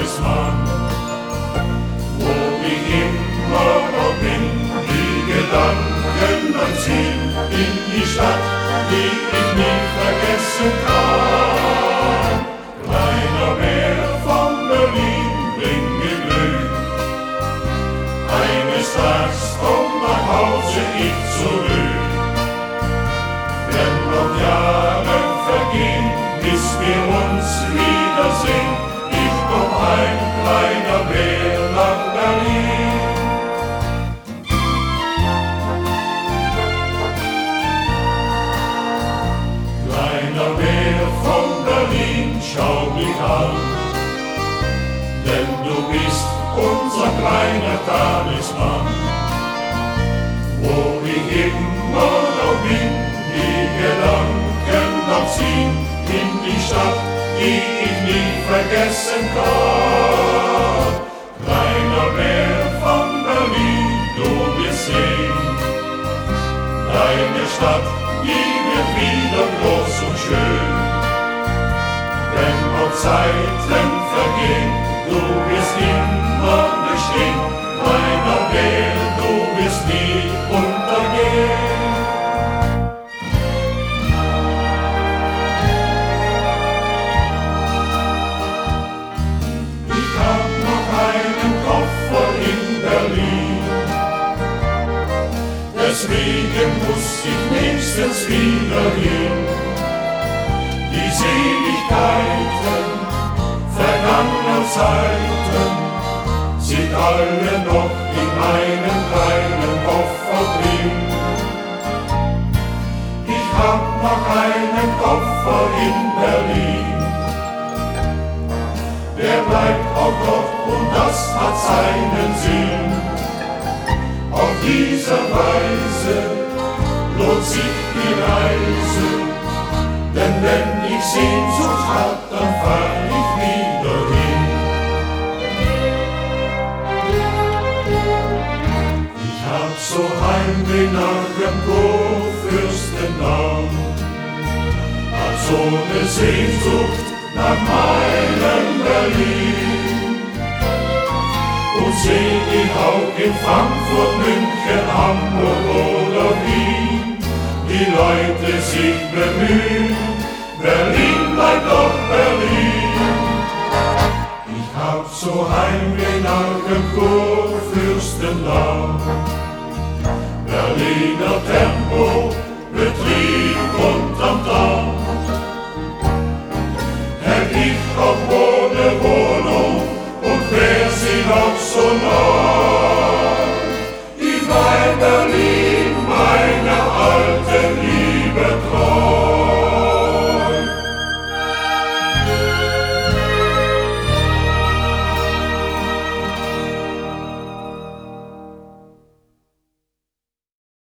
Talisman. Wo ich immer noch bin, die Gedanken dann ziehen in die Stadt, die ich nie vergessen kann. Kleiner Bär von Berlin, bringe Glück. Eines Tages komm nach Hause ich zurück. Wenn noch Jahre vergehen, bis wir uns wiedersehen, ich komm heim, kleiner Bär, nach Berlin. Kleiner Bär von Berlin, schau mich an, denn du bist unser kleiner Talisman. Wo ich immer noch bin, die Gedanken noch ziehen in die Stadt, die ich nie vergessen kann. Kleiner Bär von Berlin, du wirst sehen, deine Stadt, die wird wieder groß und schön. Wenn auch Zeiten vergehen, du wirst immer bestehen. Kleiner Bär, du wirst nie untergehen. Ich hab noch einen Koffer in Berlin, deswegen muss ich nächstens wieder hin. Die Seligkeiten vergangener Zeiten sind alle noch in einem kleinen Koffer drin. Ich hab noch einen Koffer in Berlin, der bleibt auch dort und das hat seinen Sinn. Auf diese Weise lohnt sich die Reise, denn wenn ich Sehnsucht hab, dann fahr ich wieder hin. Ich hab so Heimweh nach dem Kurfürstendamm, hab so ne Sehnsucht nach meinem Berlin. Und seh ich auch in Frankfurt, München, Hamburg oder Wien, die Leute sich bemühen, Berlin bleibt doch Berlin. Ich hab so Heimweh nach dem Kurfürstendamm,